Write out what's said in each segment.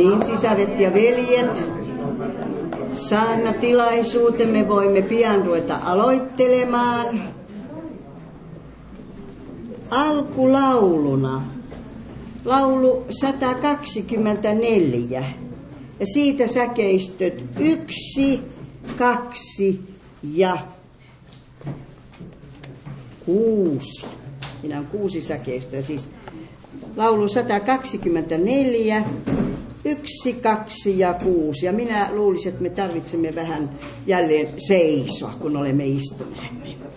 niin, sisaret ja veljet, saarnatilaisuutemme voimme pian ruveta aloittelemaan. Alkulauluna laulu 124 ja siitä säkeistöt 1, 2 ja 6. Siinä on 6 säkeistöä, siis laulu 124, 1, 2 ja 6. Ja minä luulisin, että me tarvitsemme vähän jälleen seisoa, kun olemme istuneet.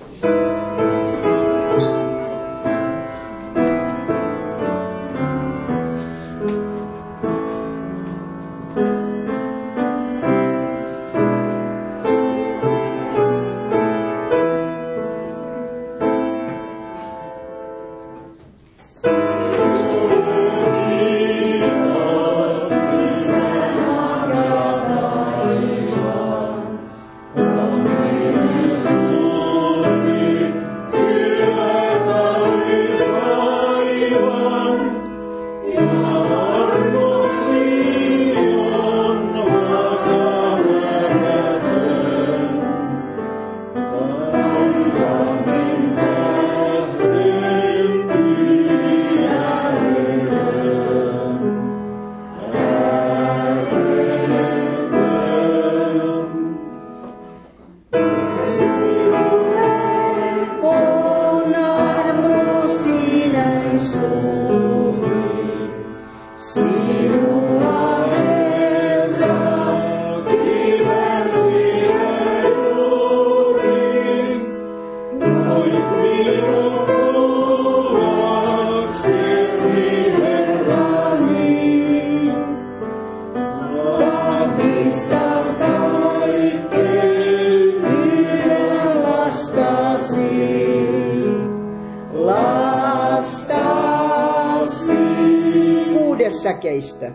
Säkeistä.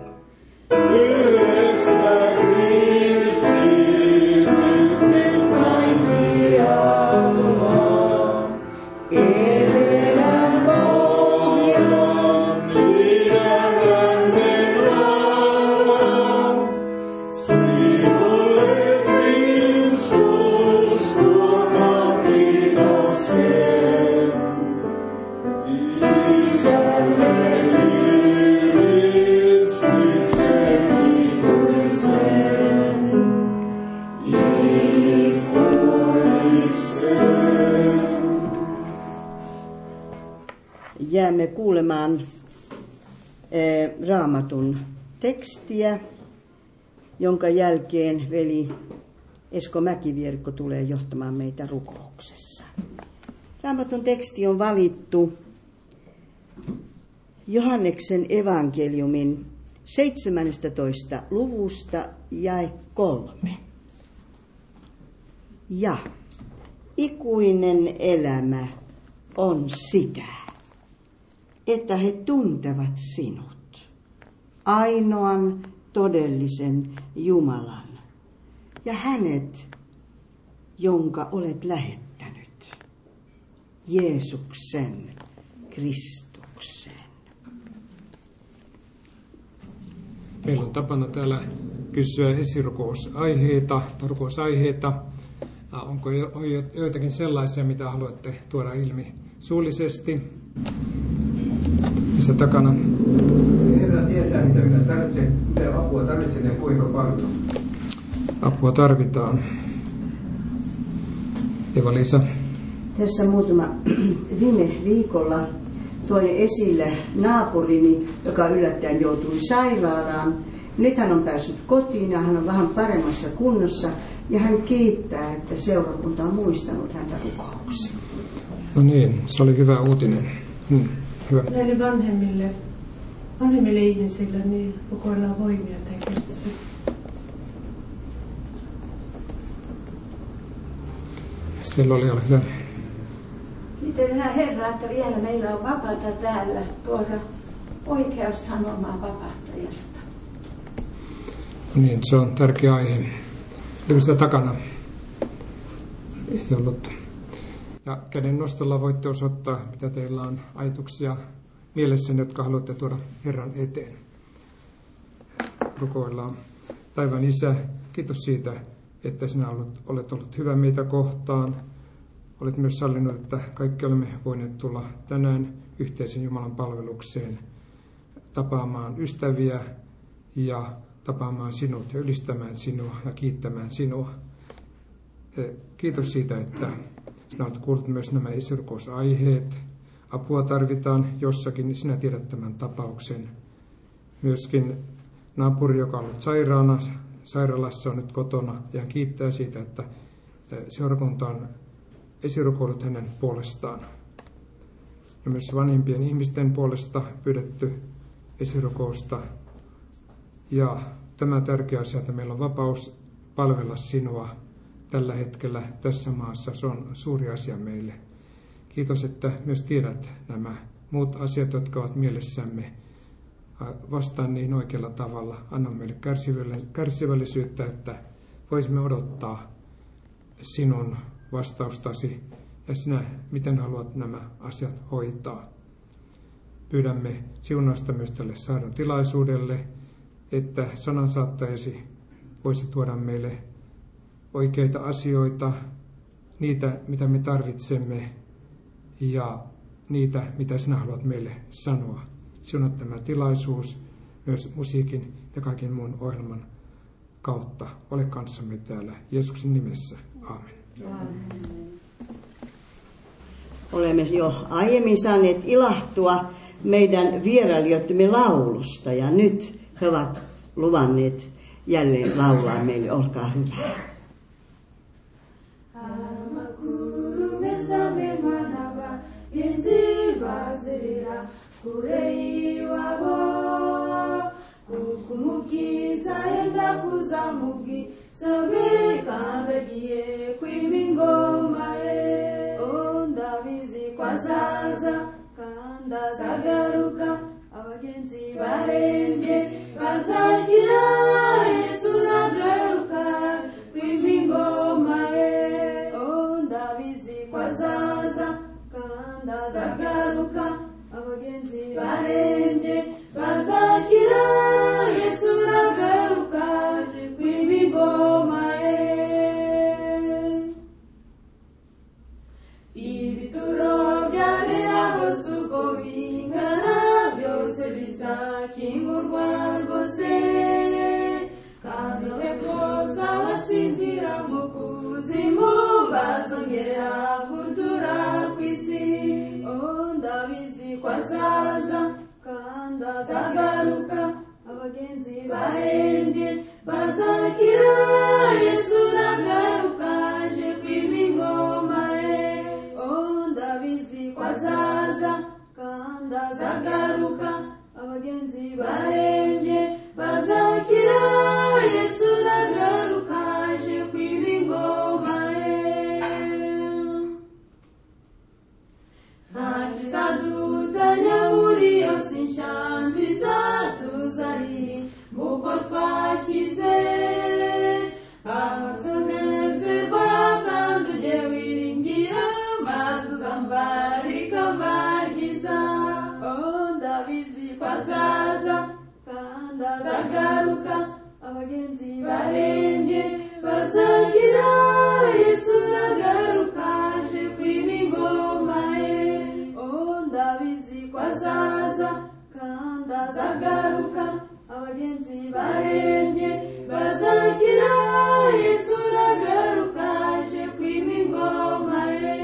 Jäämme kuulemaan Raamatun tekstiä, jonka jälkeen veli Esko Mäkivirkko tulee johtamaan meitä rukouksessa. Raamatun teksti on valittu Johanneksen evankeliumin 17. luvusta jae 3. Ja ikuinen elämä on sitä, että he tuntevat sinut, ainoan todellisen Jumalan, ja hänet, jonka olet lähettänyt, Jeesuksen Kristuksen. Meillä on tapana täällä kysyä rukous-aiheita. Onko joitakin sellaisia, mitä haluatte tuoda ilmi suullisesti? Missä takana? Herra tietää, mitä minä tarvitsen, mitä apua tarvitsen ja kuinka paljon. Apua tarvitaan. Eva-Liisa. Tässä muutama viime viikolla toin esille naapurini, joka yllättäen joutui sairaalaan. Nyt hän on päässyt kotiin ja hän on vähän paremmassa kunnossa. Ja hän kiittää, että seurakunta on muistanut häntä rukouksiin. No niin, se oli hyvä uutinen. Hyvä. Näille vanhemmille ihmisille niin rukoillaan voimia tekemistä. Siellä oli hyvä. Kiitetään Herraa, että vielä meillä on vapaata täällä tuoda oikeus sanomaan vapahtajasta. No niin, se on tärkeä aihe. Oliko sitä takana? Ei ollut. Ja käden nostolla voitte osoittaa, mitä teillä on ajatuksia mielessä, jotka haluatte tuoda Herran eteen. rukoillaan. Taivaan Isä, kiitos siitä, että sinä olet ollut hyvä meitä kohtaan. Olet myös sallinut, että kaikki olemme voineet tulla tänään yhteisen Jumalan palvelukseen tapaamaan ystäviä ja tapaamaan sinut ja ylistämään sinua ja kiittämään sinua. Kiitos siitä, että sinä olet kuullut myös nämä esirukous-aiheet. Apua tarvitaan jossakin, niin sinä tiedät tämän tapauksen. Myöskin naapuri, joka on ollut sairaalassa, on nyt kotona ja hän kiittää siitä, että seurakunta on esirukoillut hänen puolestaan. Ja myös vanhimpien ihmisten puolesta pyydetty esirukousta. Ja tämä tärkeä asia, että meillä on vapaus palvella sinua tällä hetkellä tässä maassa, se on suuri asia meille. Kiitos, että myös tiedät nämä muut asiat, jotka ovat mielessämme. Vastaan niin oikealla tavalla. Anna meille kärsivällisyyttä, että voisimme odottaa sinun vastaustasi ja sinä, miten haluat nämä asiat hoitaa. Pyydämme siunausta myös tälle saarnatilaisuudelle, että sanansaattajasi voisi tuoda meille oikeita asioita, niitä, mitä me tarvitsemme ja niitä, mitä sinä haluat meille sanoa. Siunaa tämä tilaisuus myös musiikin ja kaiken muun ohjelman kautta. Ole kanssamme täällä Jeesuksen nimessä. Aamen. Olemme jo aiemmin saaneet ilahtua meidän vierailijoittemme laulusta ja nyt he ovat luvanneet jälleen laulaa meille. Olkaa hyvä. Kukumukiza enda kuzamugi sabe kandagiye kwimingoma ondabizi kwazaza kanda zagaruka abagenzi barembye bazagira Yesu nagaruka kwimingoma ondabizi kwazaza kanda zagaruka abagenzi barembye bazakira Yesu nagaruka kwimingoma ibituro byaberaho suko bingana byose bizakingurwa rwose kandi abekoza basinzira mu kuzimu bazongera gutura ku isi ndabizi kwazaza kandi azagaruka abagenzi barembye bazakira Yesu nagaruka aje kwimingoma ndabizi kwazaza kandi azagaruka abagenzi barembye bazakira Yesu nagaruka aje kwimingoma ntakizadutanya muri yose inshanzi zatuzari muko twakize amasonezerwa kandi ujye wiringira maze uzambarika mbaryiza ndabizi kwazaza kandi azagaruka abagenzi barembye bazagira Yesu nagaruka aje kwimingoma ndabizi kwazaza kandi azagaruka abagenzi barembye bazakira Yesu nagaruka aje kwimingoma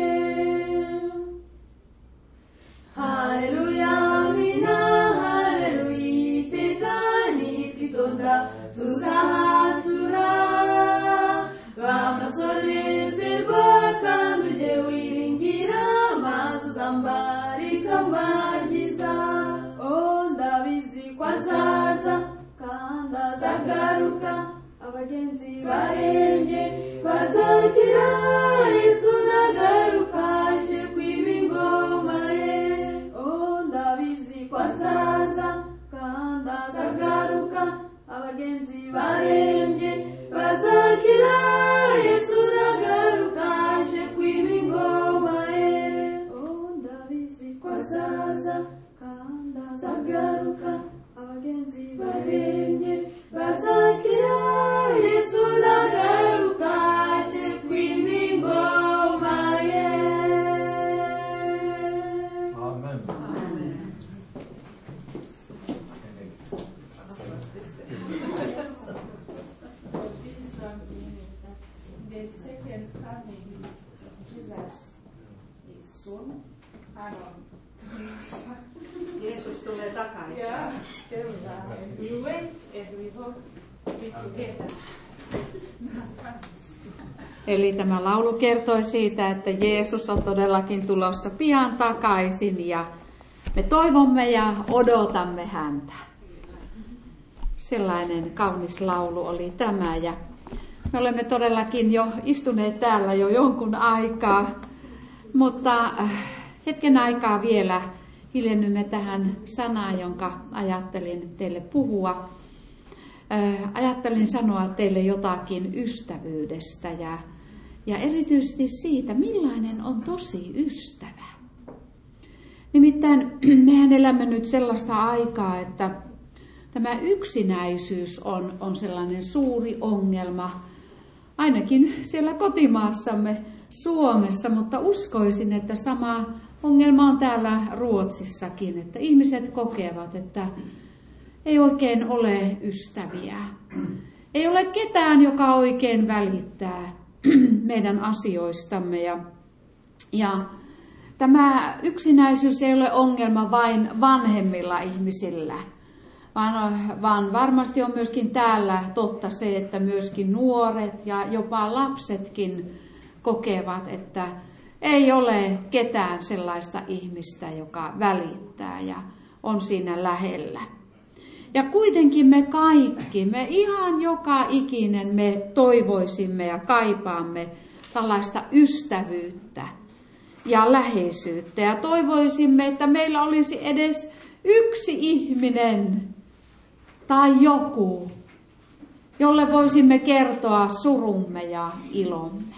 haleluya amina haleluya iteka nitwitonda tuzahatura bamasonezerwa kandi ujye wiringira maze uzambarika mbaryiza ndabizi kwazaza kandi azagaruka abagenzi barembye bazakira Yesu nagaruka aje kwimingoma ndabizi kwazaza kandi azagaruka abagenzi barembye bazakira Yesu nagaruka aje kwimingoma ndabizi kwazaza kandi azagaruka abagenzi barembye The second coming of Jesus is soon. Jeesus tulee takaisin. Yeah, and we wait and we hope to be together. Eli tämä laulu kertoi siitä, että Jeesus on todellakin tulossa pian takaisin ja me toivomme ja odotamme häntä. Sellainen kaunis laulu oli tämä ja me olemme todellakin jo istuneet täällä jo jonkun aikaa, mutta hetken aikaa vielä hiljennymme tähän sanaan, jonka ajattelin teille puhua. Ajattelin sanoa teille jotakin ystävyydestä ja erityisesti siitä, millainen on tosi ystävä. Nimittäin mehän elämme nyt sellaista aikaa, että tämä yksinäisyys on sellainen suuri ongelma, ainakin siellä kotimaassamme Suomessa, mutta uskoisin, että sama ongelma on täällä Ruotsissakin, että ihmiset kokevat, että ei oikein ole ystäviä. Ei ole ketään, joka oikein välittää meidän asioistamme. Ja tämä yksinäisyys ei ole ongelma vain vanhemmilla ihmisillä, vaan varmasti on myöskin täällä totta se, että myöskin nuoret ja jopa lapsetkin kokevat, että ei ole ketään sellaista ihmistä, joka välittää ja on siinä lähellä. Ja kuitenkin me kaikki, me ihan joka ikinen, me toivoisimme ja kaipaamme tällaista ystävyyttä ja läheisyyttä. Ja toivoisimme, että meillä olisi edes yksi ihminen tai joku, jolle voisimme kertoa surumme ja ilomme.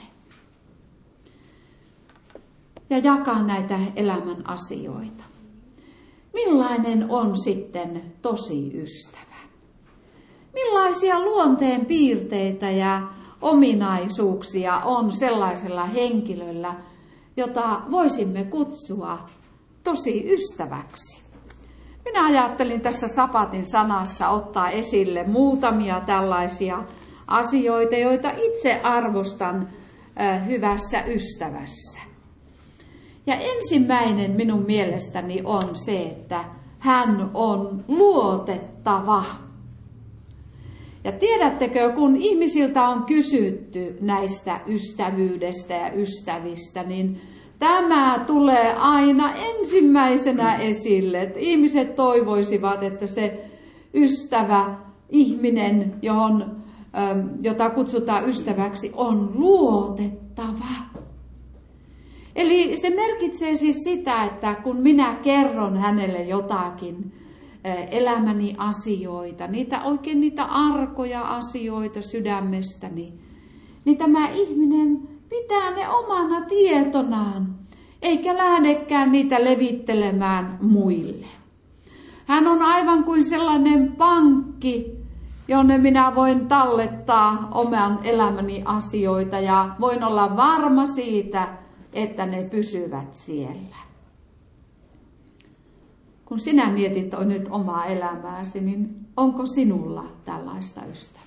Ja jakaa näitä elämän asioita. Millainen on sitten tosi ystävä? Millaisia luonteen piirteitä ja ominaisuuksia on sellaisella henkilöllä, jota voisimme kutsua tosi ystäväksi? Minä ajattelin tässä Sapatin sanassa ottaa esille muutamia tällaisia asioita, joita itse arvostan hyvässä ystävässä. Ja ensimmäinen minun mielestäni on se, että hän on luotettava. Ja tiedättekö, kun ihmisiltä on kysytty näistä ystävyydestä ja ystävistä, niin tämä tulee aina ensimmäisenä esille. Että ihmiset toivoisivat, että se ystävä, ihminen, jota kutsutaan ystäväksi, on luotettava. Eli se merkitsee siis sitä, että kun minä kerron hänelle jotakin elämäni asioita, niitä arkoja asioita sydämestäni, niin tämä ihminen pitää ne omana tietonaan, eikä lähdekään niitä levittelemään muille. Hän on aivan kuin sellainen pankki, jonne minä voin tallettaa oman elämäni asioita ja voin olla varma siitä, että ne pysyvät siellä. Kun sinä mietit nyt omaa elämääsi, niin onko sinulla tällaista ystävää?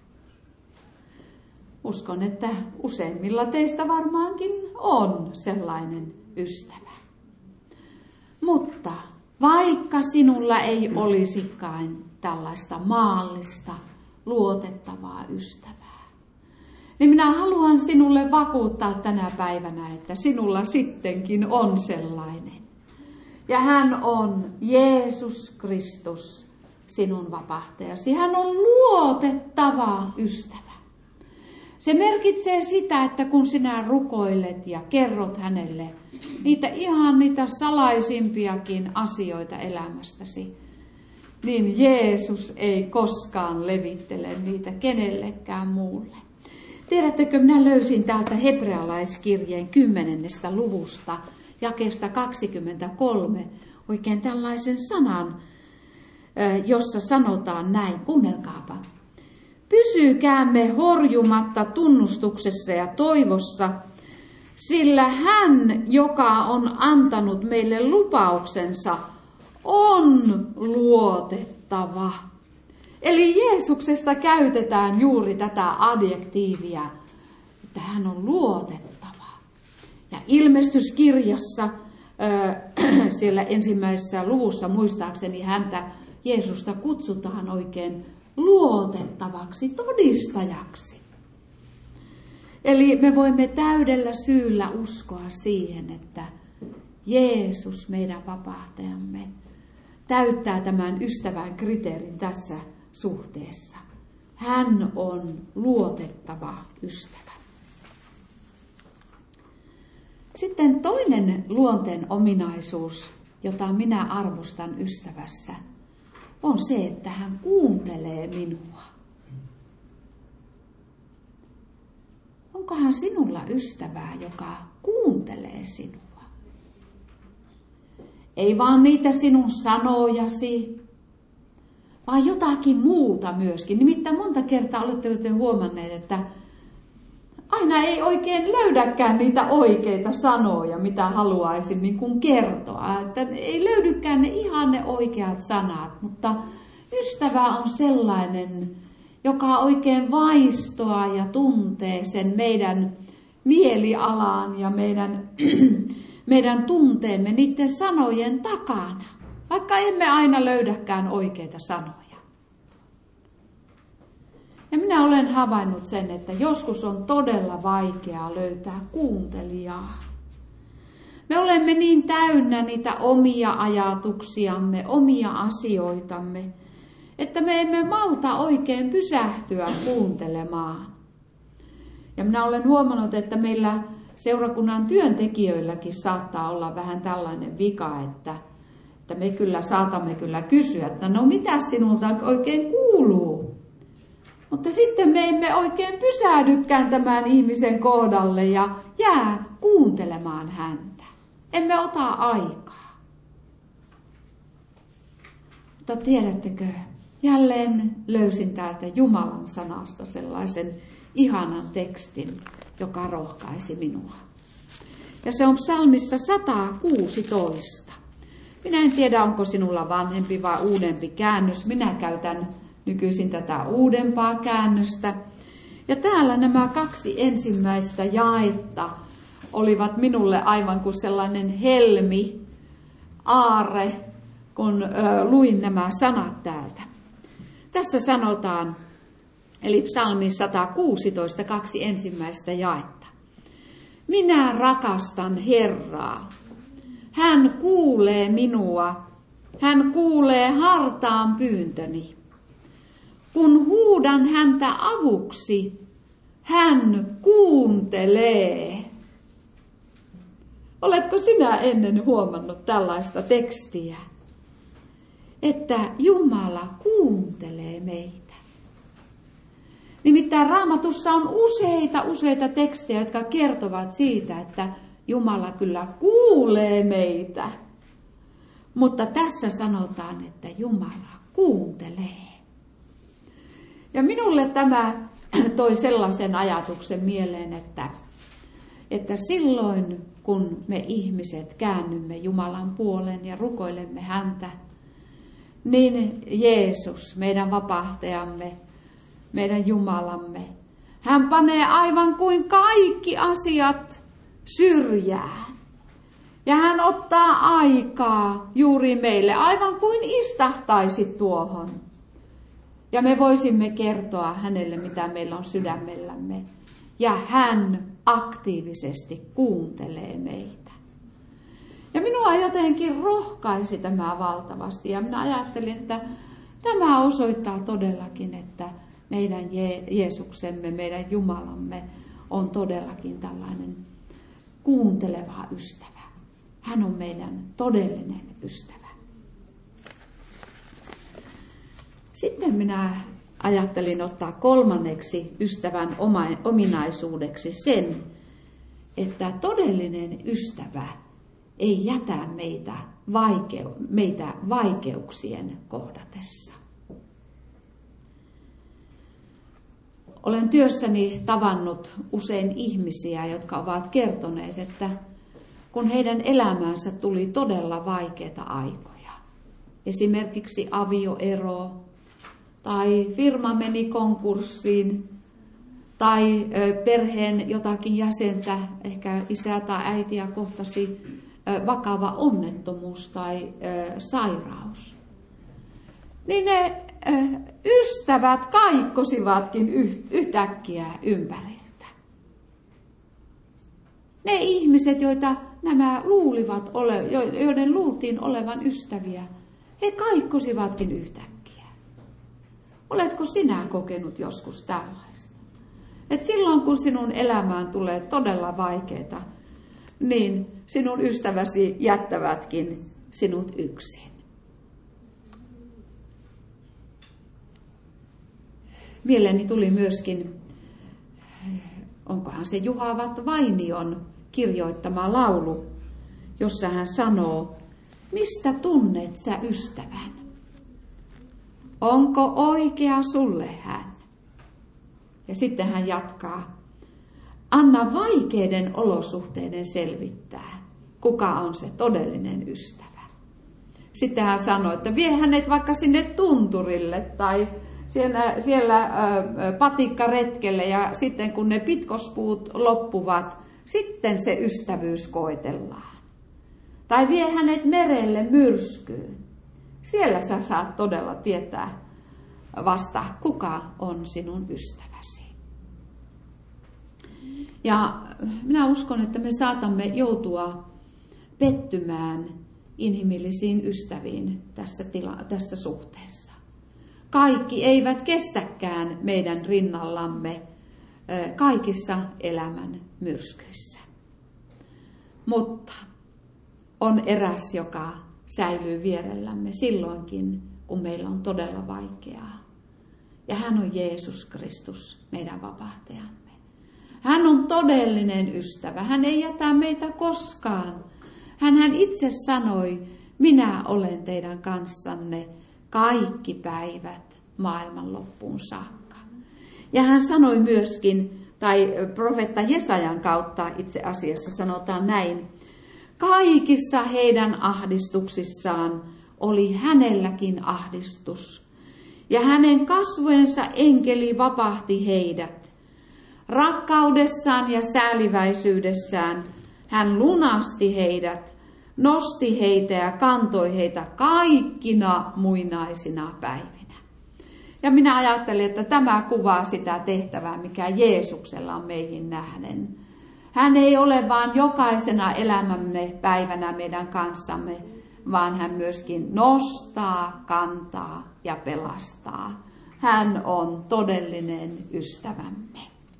Uskon, että useimmilla teistä varmaankin on sellainen ystävä. Mutta vaikka sinulla ei olisikaan tällaista maallista, luotettavaa ystävää, niin minä haluan sinulle vakuuttaa tänä päivänä, että sinulla sittenkin on sellainen. Ja hän on Jeesus Kristus, sinun vapahtajasi. Hän on luotettava ystävä. Se merkitsee sitä, että kun sinä rukoilet ja kerrot hänelle niitä salaisimpiakin asioita elämästäsi, niin Jeesus ei koskaan levittele niitä kenellekään muulle. Tiedättekö, minä löysin täältä hebrealaiskirjeen 10. luvusta, jakeesta 23, oikein tällaisen sanan, jossa sanotaan näin, kuunnelkaapa. Pysykäämme horjumatta tunnustuksessa ja toivossa, sillä hän, joka on antanut meille lupauksensa, on luotettava. Eli Jeesuksesta käytetään juuri tätä adjektiivia, että hän on luotettava. Ja ilmestyskirjassa, siellä ensimmäisessä luvussa muistaakseni häntä Jeesusta kutsutaan oikein luotettavaksi todistajaksi. Eli me voimme täydellä syyllä uskoa siihen, että Jeesus, meidän vapahtajamme, täyttää tämän ystävän kriteerin tässä suhteessa. Hän on luotettava ystävä. Sitten toinen luonteen ominaisuus, jota minä arvostan ystävässä, on se, että hän kuuntelee minua. Onkohan sinulla ystävää, joka kuuntelee sinua? Ei vaan niitä sinun sanojasi, vaan jotakin muuta myöskin. Nimittäin monta kertaa olette huomanneet, että aina ei oikein löydäkään niitä oikeita sanoja, mitä haluaisin niin kuin kertoa. Että ei löydykään ihan ne oikeat sanat, mutta ystävä on sellainen, joka oikein vaistoaa ja tuntee sen meidän mielialaan ja meidän tunteemme niiden sanojen takana, vaikka emme aina löydäkään oikeita sanoja. Ja minä olen havainnut sen, että joskus on todella vaikeaa löytää kuuntelijaa. Me olemme niin täynnä niitä omia ajatuksiamme, omia asioitamme, että me emme malta oikein pysähtyä kuuntelemaan. Ja minä olen huomannut, että meillä seurakunnan työntekijöilläkin saattaa olla vähän tällainen vika, että me kyllä saatamme kyllä kysyä, että no mitä sinulta oikein kuuluu? Mutta sitten me emme oikein pysähdykään tämän ihmisen kohdalle ja jää kuuntelemaan häntä. Emme ota aikaa. Mutta tiedättekö, jälleen löysin täältä Jumalan sanasta sellaisen ihanan tekstin, joka rohkaisi minua. Ja se on psalmissa 116. Minä en tiedä, onko sinulla vanhempi vai uudempi käännös. Minä käytän nykyisin tätä uudempaa käännöstä. Ja täällä nämä 2 ensimmäistä jaetta olivat minulle aivan kuin sellainen helmi, aarre, kun luin nämä sanat täältä. Tässä sanotaan, eli psalmin 116, 2 ensimmäistä jaetta. Minä rakastan Herraa. Hän kuulee minua. Hän kuulee hartaan pyyntöni. Kun huudan häntä avuksi, hän kuuntelee. Oletko sinä ennen huomannut tällaista tekstiä? Että Jumala kuuntelee meitä. Nimittäin Raamatussa on useita tekstejä, jotka kertovat siitä, että Jumala kyllä kuulee meitä. Mutta tässä sanotaan, että Jumala kuuntelee. Ja minulle tämä toi sellaisen ajatuksen mieleen, että silloin kun me ihmiset käännymme Jumalan puoleen ja rukoilemme häntä, niin Jeesus, meidän vapahtajamme, meidän Jumalamme, hän panee aivan kuin kaikki asiat syrjään. Ja hän ottaa aikaa juuri meille, aivan kuin istahtaisi tuohon. Ja me voisimme kertoa hänelle, mitä meillä on sydämellämme. Ja hän aktiivisesti kuuntelee meitä. Ja minua jotenkin rohkaisi tämä valtavasti. Ja minä ajattelin, että tämä osoittaa todellakin, että meidän Jeesuksemme, meidän Jumalamme on todellakin tällainen kuunteleva ystävä. Hän on meidän todellinen ystävä. Sitten minä ajattelin ottaa 3. ystävän ominaisuudeksi sen, että todellinen ystävä ei jätä meitä vaikeuksien kohdatessa. Olen työssäni tavannut usein ihmisiä, jotka ovat kertoneet, että kun heidän elämäänsä tuli todella vaikeita aikoja, esimerkiksi avioero tai firma meni konkurssiin, tai perheen jotakin jäsentä, ehkä isää tai äitiä kohtasi vakava onnettomuus tai sairaus. Niin ne ystävät kaikkosivatkin yhtäkkiä ympäriltä. Ne ihmiset, joita nämä luulivat joiden luultiin olevan ystäviä, he kaikkosivatkin yhtäkkiä. Oletko sinä kokenut joskus tällaista? Et silloin kun sinun elämään tulee todella vaikeaa, niin sinun ystäväsi jättävätkin sinut yksin. Mieleeni tuli myöskin, onkohan se Juha Vainion kirjoittama laulu, jossa hän sanoo, mistä tunnet sä ystävän? Onko oikea sulle hän? Ja sitten hän jatkaa, anna vaikeiden olosuhteiden selvittää, kuka on se todellinen ystävä. Sitten hän sanoi, että vie hänet vaikka sinne tunturille tai siellä patikkaretkelle ja sitten kun ne pitkospuut loppuvat, sitten se ystävyys koetellaan. Tai vie hänet merelle myrskyyn. Siellä sä saat todella tietää vasta, kuka on sinun ystäväsi. Ja minä uskon, että me saatamme joutua pettymään inhimillisiin ystäviin tässä suhteessa. Kaikki eivät kestäkään meidän rinnallamme kaikissa elämän myrskyissä. Mutta on eräs, joka säilyy vierellämme silloinkin, kun meillä on todella vaikeaa. Ja hän on Jeesus Kristus, meidän vapahtajamme. Hän on todellinen ystävä. Hän ei jätä meitä koskaan. Hän itse sanoi, minä olen teidän kanssanne kaikki päivät maailman loppuun saakka. Ja hän sanoi myöskin, tai profeetta Jesajan kautta itse asiassa sanotaan näin, kaikissa heidän ahdistuksissaan oli hänelläkin ahdistus, ja hänen kasvojensa enkeli vapahti heidät. Rakkaudessaan ja sääliväisyydessään hän lunasti heidät, nosti heitä ja kantoi heitä kaikkina muinaisina päivinä. Ja minä ajattelin, että tämä kuvaa sitä tehtävää, mikä Jeesuksella on meihin nähden. Hän ei ole vain jokaisena elämämme päivänä meidän kanssamme, vaan hän myöskin nostaa, kantaa ja pelastaa. Hän on todellinen ystävämme.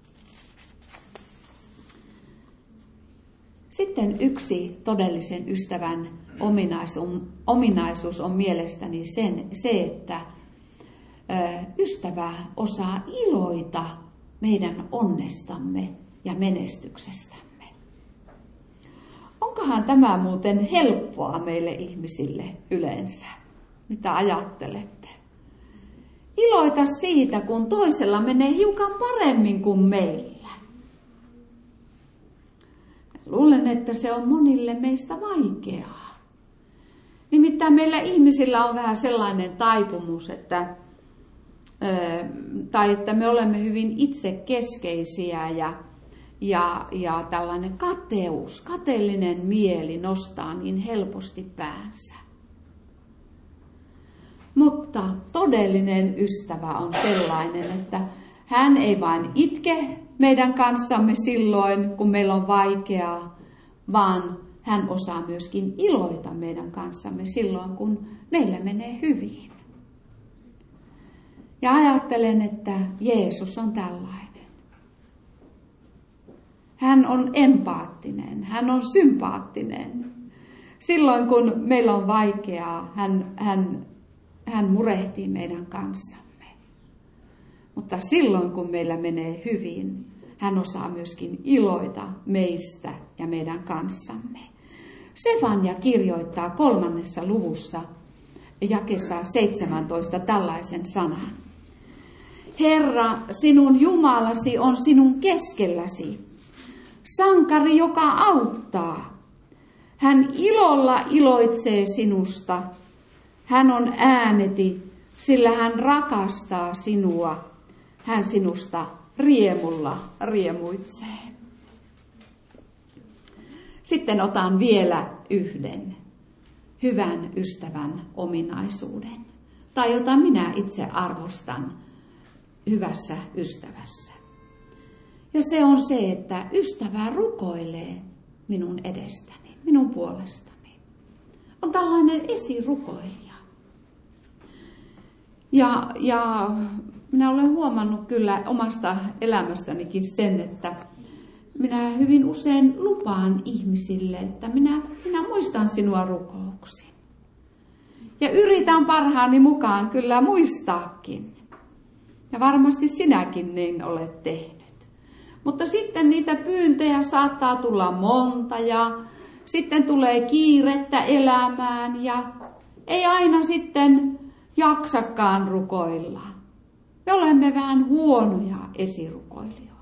Sitten yksi todellisen ystävän ominaisuus on mielestäni se, että ystävä osaa iloita meidän onnestamme ja menestyksestämme. Onkohan tämä muuten helppoa meille ihmisille yleensä? Mitä ajattelette? Iloita siitä, kun toisella menee hiukan paremmin kuin meillä. Luulen, että se on monille meistä vaikeaa. Nimittäin meillä ihmisillä on vähän sellainen taipumus, että me olemme hyvin itsekeskeisiä ja tällainen kateellinen mieli nostaa niin helposti päänsä. Mutta todellinen ystävä on sellainen, että hän ei vain itke meidän kanssamme silloin, kun meillä on vaikeaa, vaan hän osaa myöskin iloita meidän kanssamme silloin, kun meillä menee hyvin. Ja ajattelen, että Jeesus on tällainen. Hän on empaattinen, hän on sympaattinen. Silloin, kun meillä on vaikeaa, hän murehtii meidän kanssamme. Mutta silloin, kun meillä menee hyvin, hän osaa myöskin iloita meistä ja meidän kanssamme. Sefanja kirjoittaa 3. luvussa jakeessa 17 tällaisen sanan. Herra, sinun Jumalasi on sinun keskelläsi, sankari, joka auttaa. Hän ilolla iloitsee sinusta. Hän on ääneti, sillä hän rakastaa sinua, hän sinusta riemulla riemuitsee. Sitten otan vielä yhden hyvän ystävän ominaisuuden, tai jota minä itse arvostan hyvässä ystävässä. Ja se on se, että ystävä rukoilee minun edestäni, minun puolestani. On tällainen esirukoilija. Ja minä olen huomannut kyllä omasta elämästänikin sen, että minä hyvin usein lupaan ihmisille, että minä muistan sinua rukouksiin. Ja yritän parhaani mukaan kyllä muistaakin. Ja varmasti sinäkin niin olet tehnyt. Mutta sitten niitä pyyntöjä saattaa tulla monta ja sitten tulee kiirettä elämään ja ei aina sitten jaksakaan rukoilla. Me olemme vähän huonoja esirukoilijoita.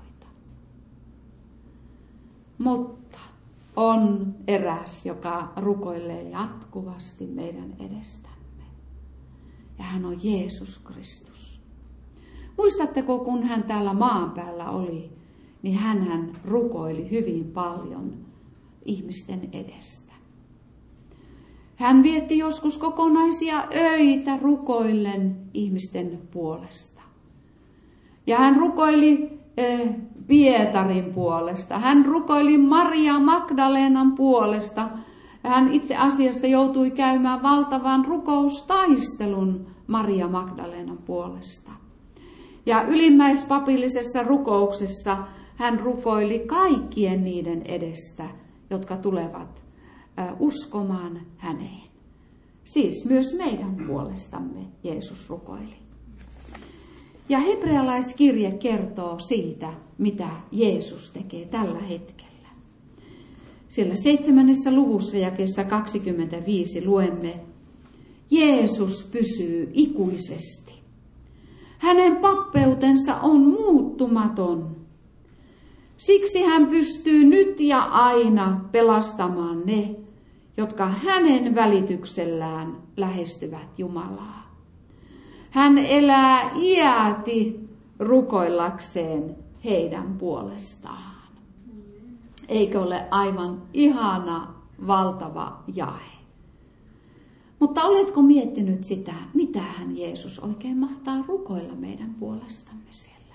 Mutta on eräs, joka rukoilee jatkuvasti meidän edestämme. Ja hän on Jeesus Kristus. Muistatteko, kun hän täällä maan päällä oli, niin hän rukoili hyvin paljon ihmisten edestä. Hän vietti joskus kokonaisia öitä rukoillen ihmisten puolesta. Ja hän rukoili Pietarin puolesta. Hän rukoili Maria Magdalenan puolesta. Hän itse asiassa joutui käymään valtavan rukoustaistelun Maria Magdalenan puolesta. Ja ylimmäispapillisessa rukouksessa hän rukoili kaikkien niiden edestä, jotka tulevat uskomaan häneen. Siis myös meidän puolestamme Jeesus rukoili. Ja hebrealaiskirje kertoo siitä, mitä Jeesus tekee tällä hetkellä. Siellä 7. luvussa jakeessa 25 luemme, Jeesus pysyy ikuisesti. Hänen pappeutensa on muuttumaton. Siksi hän pystyy nyt ja aina pelastamaan ne, jotka hänen välityksellään lähestyvät Jumalaa. Hän elää iäti rukoillakseen heidän puolestaan. Eikö ole aivan ihana, valtava jae? Mutta oletko miettinyt sitä, mitä hän Jeesus oikein mahtaa rukoilla meidän puolestamme siellä?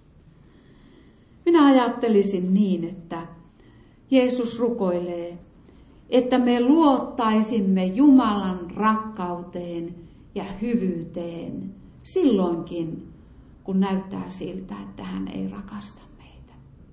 Minä ajattelisin niin, että Jeesus rukoilee, että me luottaisimme Jumalan rakkauteen ja hyvyyteen silloinkin, kun näyttää siltä, että hän ei rakasta meitä.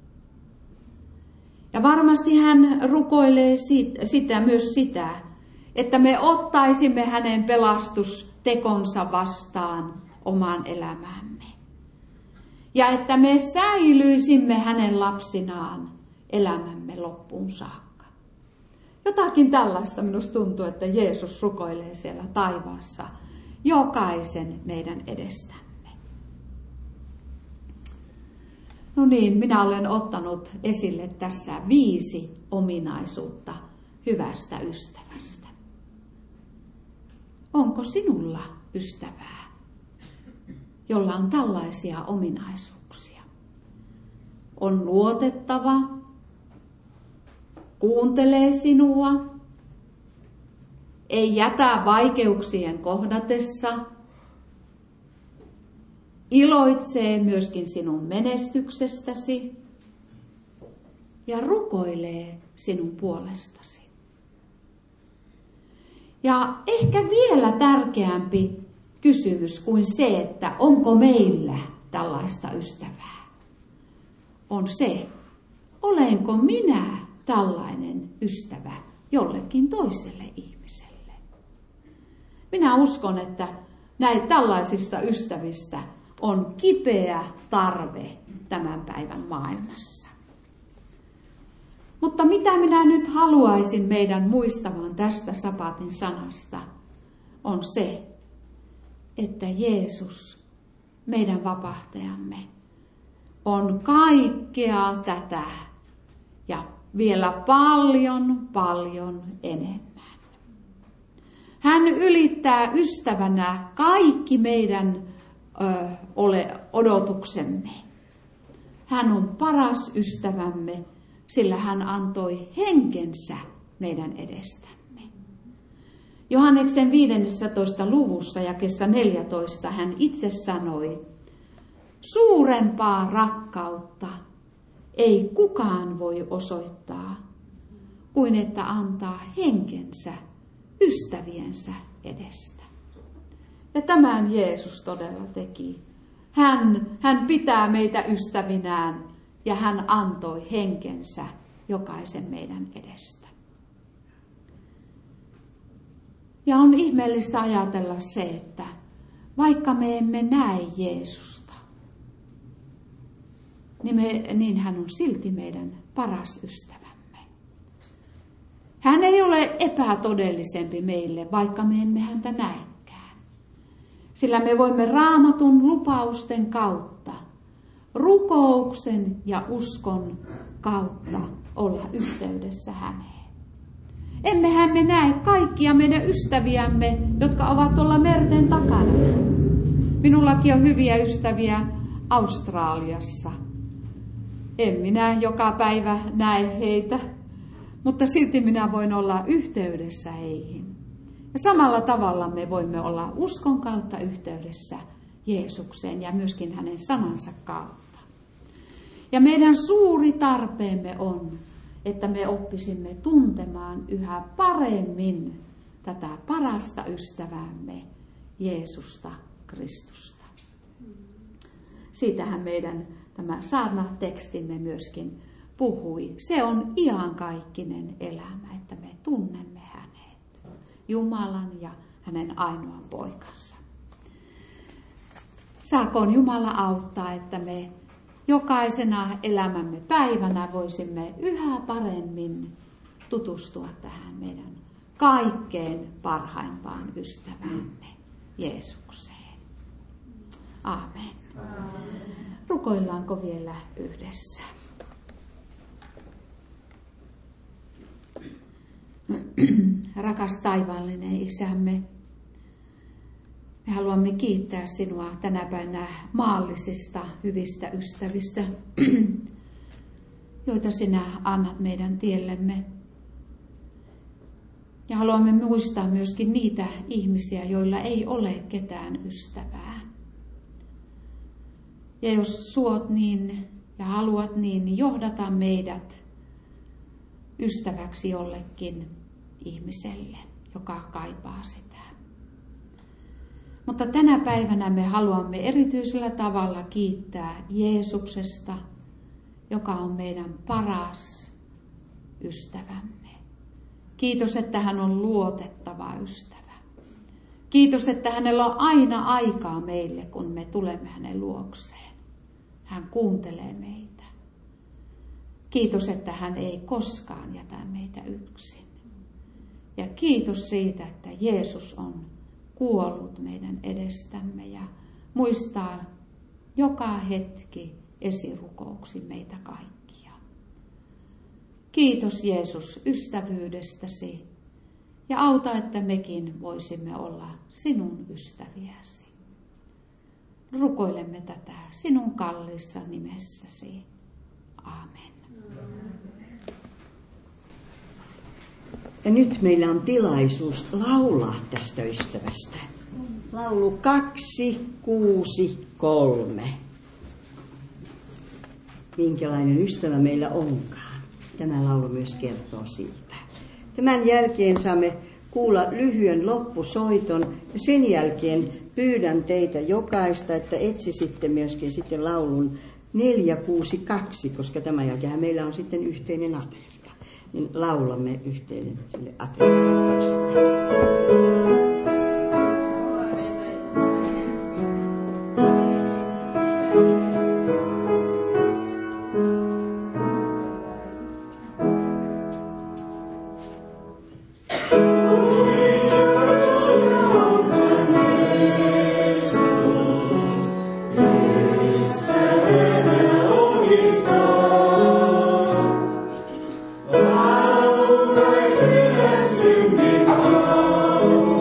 Ja varmasti hän rukoilee myös sitä, että me ottaisimme hänen pelastustekonsa vastaan omaan elämäämme. Ja että me säilyisimme hänen lapsinaan elämämme loppuun saakka. Jotakin tällaista minusta tuntuu, että Jeesus rukoilee siellä taivaassa jokaisen meidän edestämme. No niin, minä olen ottanut esille tässä 5 ominaisuutta hyvästä ystävästä. Onko sinulla ystävää, jolla on tällaisia ominaisuuksia? On luotettava, kuuntelee sinua, ei jätä vaikeuksien kohdatessa, iloitsee myöskin sinun menestyksestäsi ja rukoilee sinun puolestasi. Ja ehkä vielä tärkeämpi kysymys kuin se, että onko meillä tällaista ystävää, on se, olenko minä tällainen ystävä jollekin toiselle ihmiselle. Minä uskon, että näitä tällaisista ystävistä on kipeä tarve tämän päivän maailmassa. Mutta mitä minä nyt haluaisin meidän muistavan tästä sabatin sanasta, on se, että Jeesus, meidän vapahtajamme, on kaikkea tätä ja vielä paljon, paljon enemmän. Hän ylittää ystävänä kaikki meidän odotuksemme. Hän on paras ystävämme, sillä hän antoi henkensä meidän edestämme. Johanneksen 15. luvussa jakeessa 14 hän itse sanoi, suurempaa rakkautta ei kukaan voi osoittaa, kuin että antaa henkensä ystäviensä edestä. Ja tämän Jeesus todella teki. Hän pitää meitä ystävinään ja hän antoi henkensä jokaisen meidän edestä. Ja on ihmeellistä ajatella se, että vaikka me emme näe Jeesusta, niin hän on silti meidän paras ystävämme. Hän ei ole epätodellisempi meille, vaikka me emme häntä näekään. Sillä me voimme Raamatun lupausten kautta, rukouksen ja uskon kautta olla yhteydessä häneen. Emmehän me näe kaikkia meidän ystäviämme, jotka ovat tuolla merten takana. Minullakin on hyviä ystäviä Australiassa. En minä joka päivä näe heitä, mutta silti minä voin olla yhteydessä heihin. Ja samalla tavalla me voimme olla uskon kautta yhteydessä Jeesukseen ja myöskin hänen sanansa kautta. Ja meidän suuri tarpeemme on, että me oppisimme tuntemaan yhä paremmin tätä parasta ystäväämme, Jeesusta Kristusta. Siitähän meidän tämä saarnatekstimme myöskin puhui. Se on iankaikkinen elämä, että me tunnemme hänet, Jumalan ja hänen ainoan poikansa. Saakoon Jumala auttaa, että me jokaisena elämämme päivänä voisimme yhä paremmin tutustua tähän meidän kaikkein parhaimpaan ystävämme, Jeesukseen. Aamen. Rukoillaanko vielä yhdessä? Rakas taivaallinen Isämme, me haluamme kiittää sinua tänä päivänä maallisista hyvistä ystävistä, joita sinä annat meidän tiellemme. Ja haluamme muistaa myöskin niitä ihmisiä, joilla ei ole ketään ystävää. Ja jos suot niin ja haluat niin johdata meidät ystäväksi jollekin ihmiselle, joka kaipaa sitä. Mutta tänä päivänä me haluamme erityisellä tavalla kiittää Jeesuksesta, joka on meidän paras ystävämme. Kiitos, että hän on luotettava ystävä. Kiitos, että hänellä on aina aikaa meille, kun me tulemme hänen luokseen. Hän kuuntelee meitä. Kiitos, että hän ei koskaan jätä meitä yksin. Ja kiitos siitä, että Jeesus on kuollut meidän edestämme ja muistaa joka hetki esirukouksi meitä kaikkia. Kiitos Jeesus ystävyydestäsi ja auta, että mekin voisimme olla sinun ystäviäsi. Rukoilemme tätä sinun kalliissa nimessäsi. Aamen. Ja nyt meillä on tilaisuus laulaa tästä ystävästä. Laulu 263. Minkälainen ystävä meillä onkaan. Tämä laulu myös kertoo siitä. Tämän jälkeen saamme kuulla lyhyen loppusoiton ja sen jälkeen pyydän teitä jokaista, että etsisitte myöskin sitten laulun 462, koska tämän jälkeen meillä on sitten yhteinen ateria. Niin laulamme yhteinen sille aterialle. Oh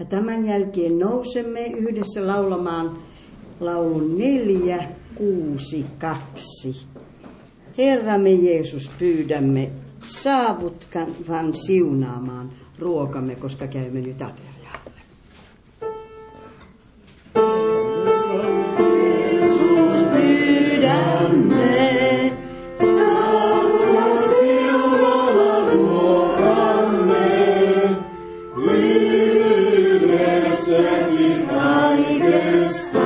tämän jälkeen nousemme yhdessä laulamaan laulun 462. Herramme Jeesus, pyydämme, saavutkaan siunaamaan ruokamme, koska käymme nyt aterialle. Jeesus, pyydämme, saavuta siunaamaan ruokamme, yhdessäsi kaikesta.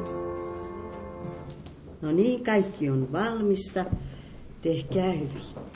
No niin, kaikki on valmista. Tehkää hyvin.